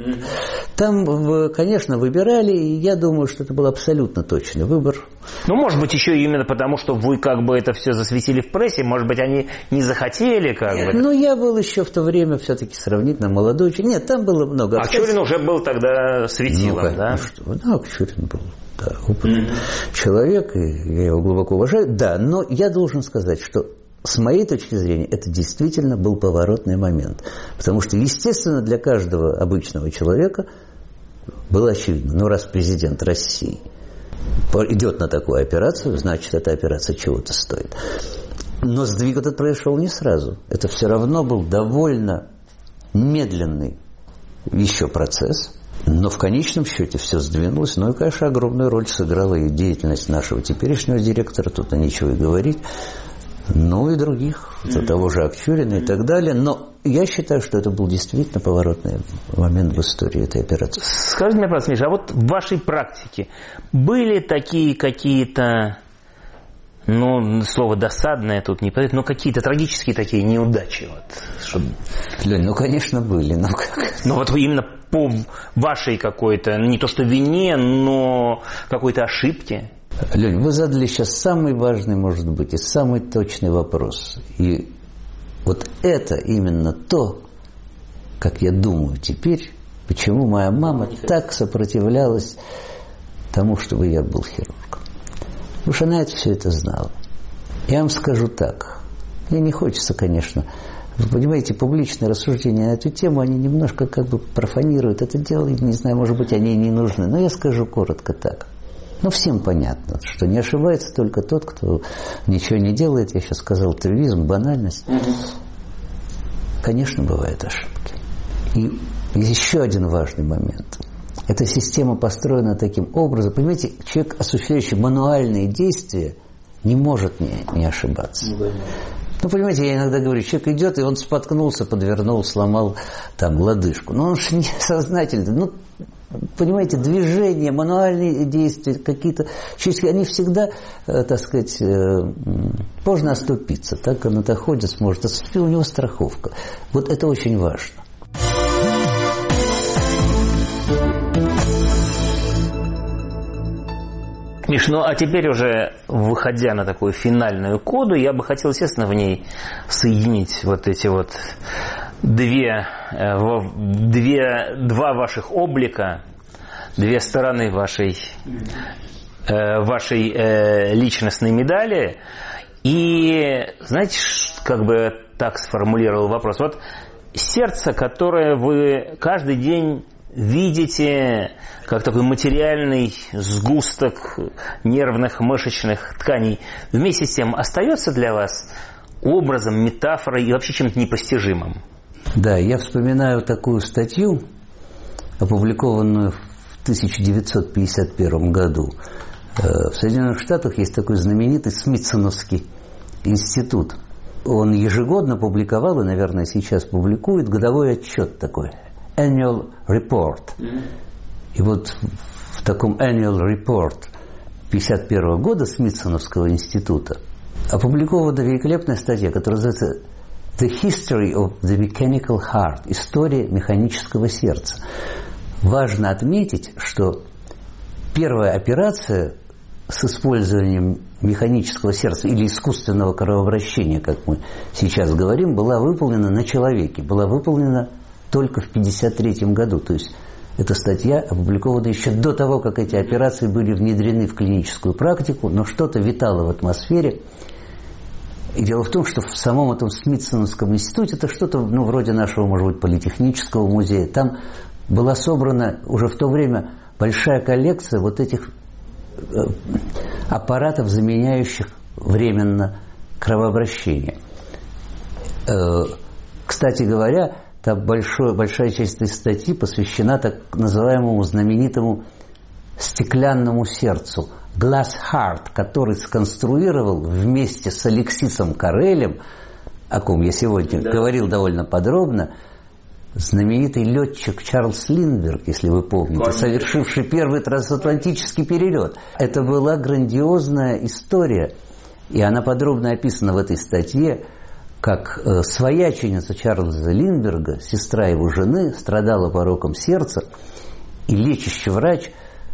Там, конечно, выбирали, и я думаю, что это был абсолютно точный выбор. Ну, может быть, еще именно потому, что вы как бы это все засветили в прессе, может быть, они не захотели как бы. Ну, я был еще в то время все-таки сравнительно молодой. Нет, там было много. Акчурин уже был тогда светилом, да? Акчурин был. Да, опытный человек, и я его глубоко уважаю. Да, но я должен сказать, что с моей точки зрения это действительно был поворотный момент. Потому что, естественно, для каждого обычного человека было очевидно, ну, раз президент России идет на такую операцию, значит, эта операция чего-то стоит. Но сдвиг этот произошел не сразу. Это все равно был довольно медленный еще процесс. Но в конечном счете все сдвинулось. Ну и, конечно, огромную роль сыграла и деятельность нашего теперешнего директора, тут нечего и говорить. Ну и других, того же Акчурина и так далее. Но я считаю, что это был действительно поворотный момент в истории этой операции. Скажите мне, пожалуйста, Миша, а вот в вашей практике были такие какие-то, ну, слово досадное тут не подойдет, но какие-то трагические такие неудачи? Вот, чтобы... Лень, ну, конечно, были. Ну, вот именно по вашей какой-то, не то что вине, но какой-то ошибке. Лень, вы задали сейчас самый важный, может быть, и самый точный вопрос. И вот это именно то, как я думаю теперь, почему моя мама так сопротивлялась тому, чтобы я был хирургом. Потому что она все это знала. Я вам скажу так. Мне не хочется, конечно... Вы понимаете, публичные рассуждения на эту тему, они немножко как бы профанируют это дело, и, не знаю, может быть, они и не нужны. Но я скажу коротко так. Ну, всем понятно, что не ошибается только тот, кто ничего не делает. Я сейчас сказал трюизм, банальность. Конечно, бывают ошибки. И еще один важный момент. Эта система построена таким образом. Понимаете, человек, осуществляющий мануальные действия, не может не ошибаться. Ну, понимаете, я иногда говорю, человек идет, и он споткнулся, подвернул, сломал там лодыжку. Но он же не сознательный. Ну, понимаете, движения, мануальные действия, какие-то... Они всегда, так сказать, можно оступиться. Так канатоходец может оступиться, у него страховка. Вот это очень важно. Миш, ну а теперь уже, выходя на такую финальную коду, я бы хотел, естественно, в ней соединить вот эти вот два ваших облика, две стороны вашей личностной медали. И, знаете, как бы так сформулировал вопрос. Вот сердце, которое вы каждый день видите как такой материальный сгусток нервных мышечных тканей, вместе с тем остается для вас образом, метафорой и вообще чем-то непостижимым? Да, я вспоминаю такую статью, опубликованную в 1951 году. В Соединенных Штатах есть такой знаменитый Смитсоновский институт. Он ежегодно публиковал, и, наверное, сейчас публикует, годовой отчет такой. Annual Report. И вот в таком Annual Report 1951 года Смитсоновского института опубликована великолепная статья, которая называется The History of the Mechanical Heart. История механического сердца. Важно отметить, что первая операция с использованием механического сердца или искусственного кровообращения, как мы сейчас говорим, была выполнена на человеке. Была выполнена только в 1953 году. То есть эта статья опубликована еще до того, как эти операции были внедрены в клиническую практику, но что-то витало в атмосфере. И дело в том, что в самом этом Смитсоновском институте это что-то, вроде нашего, может быть, политехнического музея. Там была собрана, уже в то время большая коллекция вот этих аппаратов, заменяющих временно кровообращение. Кстати говоря, там большая часть этой статьи посвящена так называемому знаменитому стеклянному сердцу, Glass Heart, который сконструировал вместе с Алексисом Карелем, о ком я сегодня говорил довольно подробно, знаменитый летчик Чарльз Линдберг, если вы помните, совершивший первый трансатлантический перелет. Это была грандиозная история, и она подробно описана в этой статье, как свояченица Чарльза Линдберга, сестра его жены, страдала пороком сердца, и лечащий врач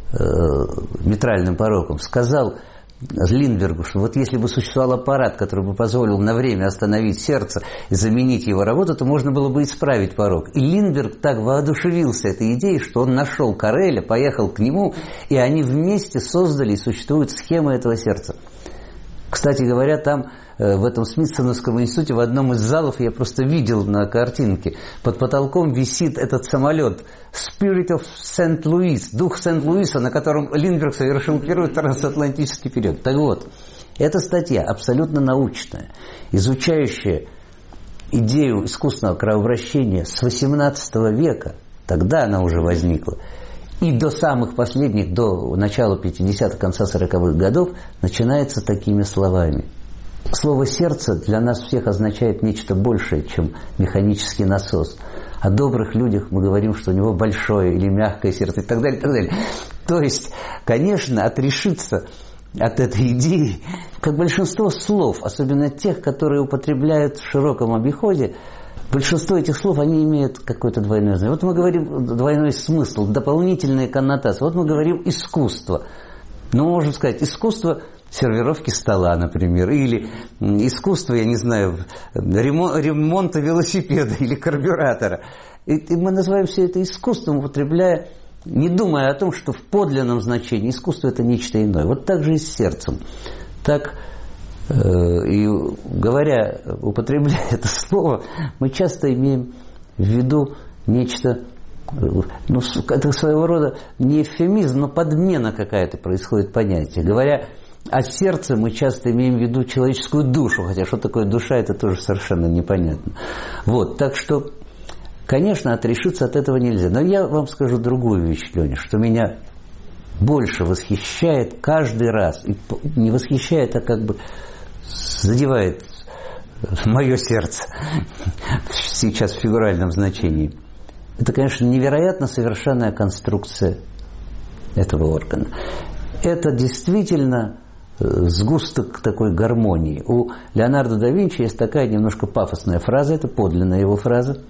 митральным пороком сказал Линдбергу, что вот если бы существовал аппарат, который бы позволил на время остановить сердце и заменить его работу, то можно было бы исправить порок. И Линдберг так воодушевился этой идеей, что он нашел Кареля, поехал к нему, и они вместе создали и существует схема этого сердца. Кстати говоря, там, в этом Смитсоновском институте, в одном из залов, я просто видел на картинке, под потолком висит этот самолет Spirit of St. Louis, дух Сент-Луиса, на котором Линдберг совершил первый трансатлантический период. Так вот, эта статья абсолютно научная, изучающая идею искусственного кровообращения с XVIII века, тогда она уже возникла, и до самых последних, до начала 50-х, конца 40-х годов, начинается такими словами. Слово «сердце» для нас всех означает нечто большее, чем механический насос. О добрых людях мы говорим, что у него большое или мягкое сердце и так далее, и так далее. То есть, конечно, отрешиться от этой идеи, как большинство слов, особенно тех, которые употребляют в широком обиходе, большинство этих слов, они имеют какое-то двойное значение. Вот мы говорим двойной смысл, дополнительные коннотации. Вот мы говорим искусство. Ну, можно сказать, искусство сервировки стола, например, или искусство, я не знаю, ремонта велосипеда или карбюратора. И мы называем все это искусством, употребляя, не думая о том, что в подлинном значении искусство – это нечто иное. Вот так же и с сердцем. Так, и говоря, употребляя это слово, мы часто имеем в виду нечто, ну, это своего рода не эвфемизм, но подмена какая-то происходит понятие. Говоря о сердце, мы часто имеем в виду человеческую душу, хотя что такое душа, это тоже совершенно непонятно. Вот, так что, конечно, отрешиться от этого нельзя. Но я вам скажу другую вещь, Леня, что меня больше восхищает каждый раз, и не восхищает, а как бы задевает мое сердце сейчас в фигуральном значении. Это, конечно, невероятно совершенная конструкция этого органа. Это действительно сгусток такой гармонии. У Леонардо да Винчи есть такая немножко пафосная фраза, это подлинная его фраза.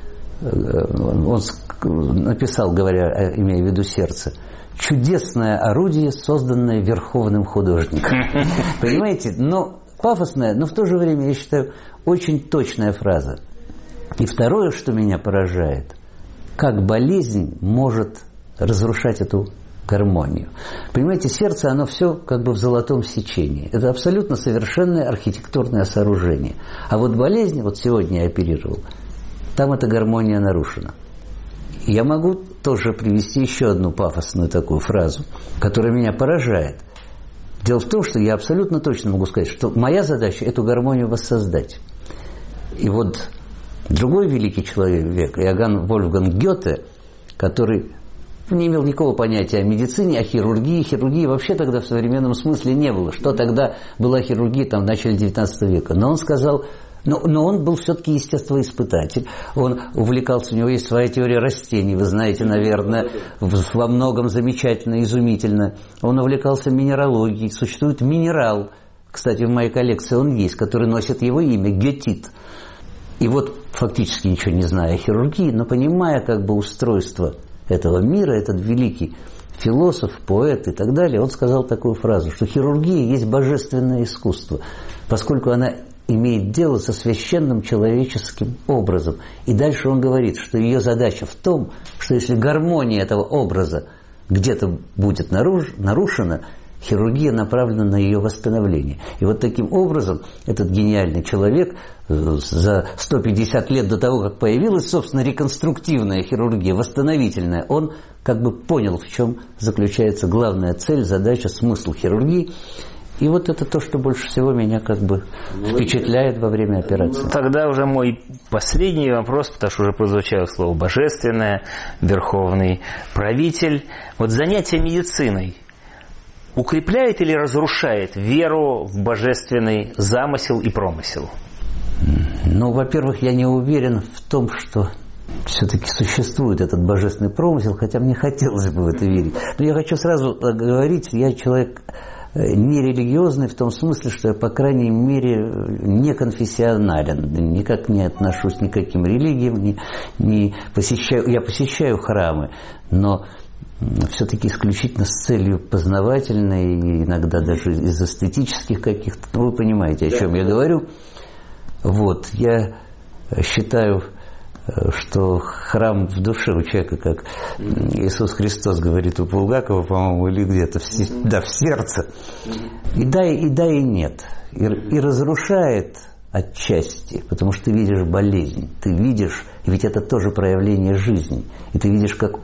Он написал, говоря, имея в виду сердце, чудесное орудие, созданное верховным художником. Понимаете? Но пафосная, но в то же время, я считаю, очень точная фраза. И второе, что меня поражает, как болезнь может разрушать эту гармонию. Понимаете, сердце, оно все как бы в золотом сечении. Это абсолютно совершенное архитектурное сооружение. А вот болезнь, вот сегодня я оперировал, там эта гармония нарушена. Я могу тоже привести еще одну пафосную такую фразу, которая меня поражает. Дело в том, что я абсолютно точно могу сказать, что моя задача – эту гармонию воссоздать. И вот другой великий человек, Иоганн Вольфганг Гёте, который не имел никакого понятия о медицине, о хирургии. Хирургии вообще тогда в современном смысле не было. Что тогда была хирургия там, в начале XIX века? Но он сказал, но он был все-таки естествоиспытатель. Он увлекался, у него есть своя теория растений, вы знаете, наверное, во многом замечательно, изумительно. Он увлекался минералогией. Существует минерал, кстати, в моей коллекции он есть, который носит его имя, гетит. И вот, фактически ничего не зная о хирургии, но понимая как бы устройство этого мира, этот великий философ, поэт и так далее, он сказал такую фразу, что хирургия есть божественное искусство, поскольку она имеет дело со священным человеческим образом. И дальше он говорит, что ее задача в том, что если гармония этого образа где-то будет нарушена, Хирургия направлена на ее восстановление. И вот таким образом этот гениальный человек за 150 лет до того, как появилась, собственно, реконструктивная хирургия, восстановительная, он как бы понял, в чем заключается главная цель, задача, смысл хирургии. И вот это то, что больше всего меня как бы впечатляет во время операции. Тогда уже мой последний вопрос, потому что уже прозвучало слово «божественное», «верховный правитель». Вот занятие медициной укрепляет или разрушает веру в божественный замысел и промысел? Ну, во-первых, я не уверен в том, что все-таки существует этот божественный промысел, хотя мне хотелось бы в это верить. Но я хочу сразу говорить, я человек не религиозный в том смысле, что я, по крайней мере, не конфессионален, никак не отношусь ни к каким религиям, я посещаю храмы, но все-таки исключительно с целью познавательной, иногда даже из эстетических каких-то, вы понимаете, о чем я говорю. Вот, я считаю, что храм в душе у человека, как Иисус Христос говорит у Булгакова, по-моему, или где-то, в сердце. И да, и нет. И разрушает отчасти, потому что ты видишь болезнь, ты видишь, ведь это тоже проявление жизни, и ты видишь, как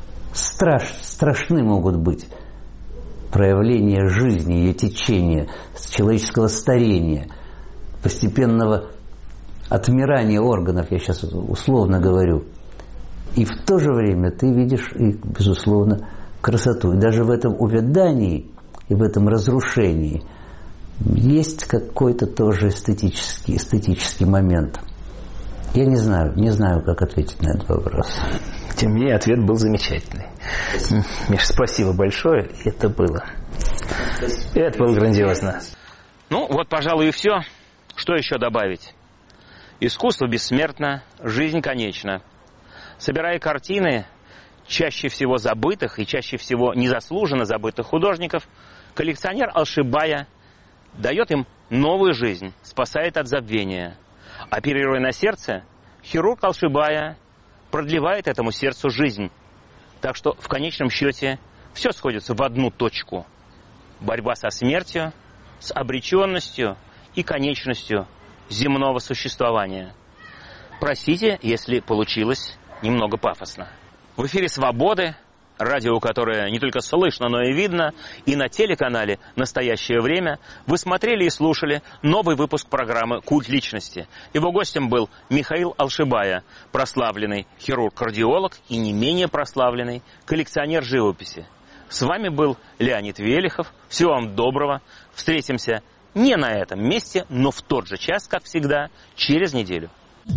страшны могут быть проявления жизни, ее течения, человеческого старения, постепенного отмирания органов, я сейчас условно говорю. И в то же время ты видишь и, безусловно, красоту. И даже в этом увядании и в этом разрушении есть какой-то тоже эстетический момент. Я не знаю, как ответить на этот вопрос. Тем не менее, ответ был замечательный. Миша, спасибо большое. Это было грандиозно. Ну, вот, пожалуй, и все. Что еще добавить? Искусство бессмертно, жизнь конечна. Собирая картины чаще всего забытых и чаще всего незаслуженно забытых художников, коллекционер Алшибая дает им новую жизнь, спасает от забвения. Оперируя на сердце, хирург Алшибая продлевает этому сердцу жизнь. Так что в конечном счете все сходится в одну точку. Борьба со смертью, с обреченностью и конечностью земного существования. Простите, если получилось немного пафосно. В эфире «Свободы», радио, которое не только слышно, но и видно, и на телеканале «Настоящее время» вы смотрели и слушали новый выпуск программы «Культ личности». Его гостем был Михаил Алшибая, прославленный хирург-кардиолог и не менее прославленный коллекционер живописи. С вами был Леонид Велихов. Всего вам доброго. Встретимся не на этом месте, но в тот же час, как всегда, через неделю.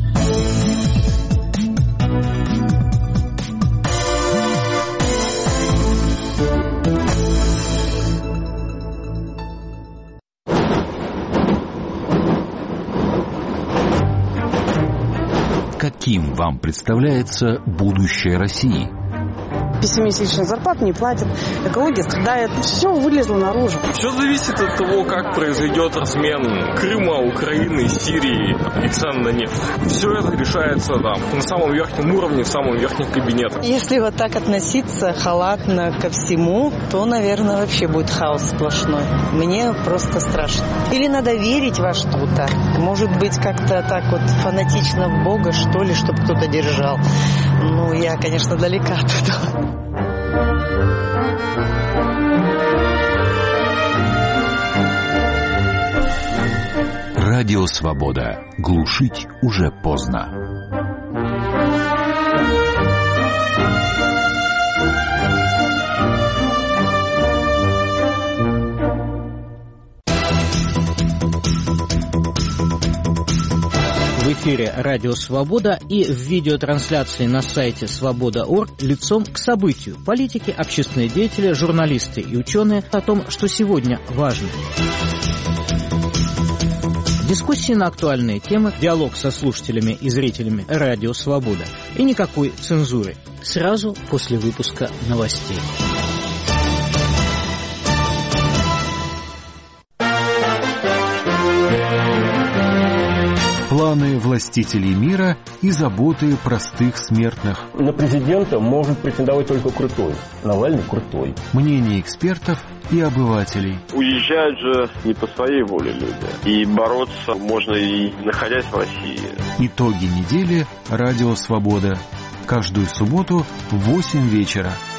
Каким вам представляется будущее России? Пессимистичных зарплат не платят, экология страдает, все вылезло наружу. Все зависит от того, как произойдет размен Крыма, Украины, Сирии и цен на нефть. Все это решается там, на самом верхнем уровне, в самом верхнем кабинете. Если вот так относиться халатно ко всему, то, наверное, вообще будет хаос сплошной. Мне просто страшно. Или надо верить во что-то. Может быть, как-то так вот фанатично в Бога, что ли, чтобы кто-то держал. Ну, я, конечно, далека от этого. Радио «Свобода». Глушить уже поздно. В эфире «Радио Свобода» и в видеотрансляции на сайте свобода.орг лицом к событию. Политики, общественные деятели, журналисты и ученые о том, что сегодня важно. Дискуссии на актуальные темы, диалог со слушателями и зрителями «Радио Свобода». И никакой цензуры. Сразу после выпуска новостей. планы властителей мира и заботы простых смертных. На президента может претендовать только крутой. Навальный крутой. Мнение экспертов и обывателей. Уезжают же не по своей воле люди. И бороться можно и находясь в России. Итоги недели. Радио «Свобода». Каждую субботу в 8 вечера.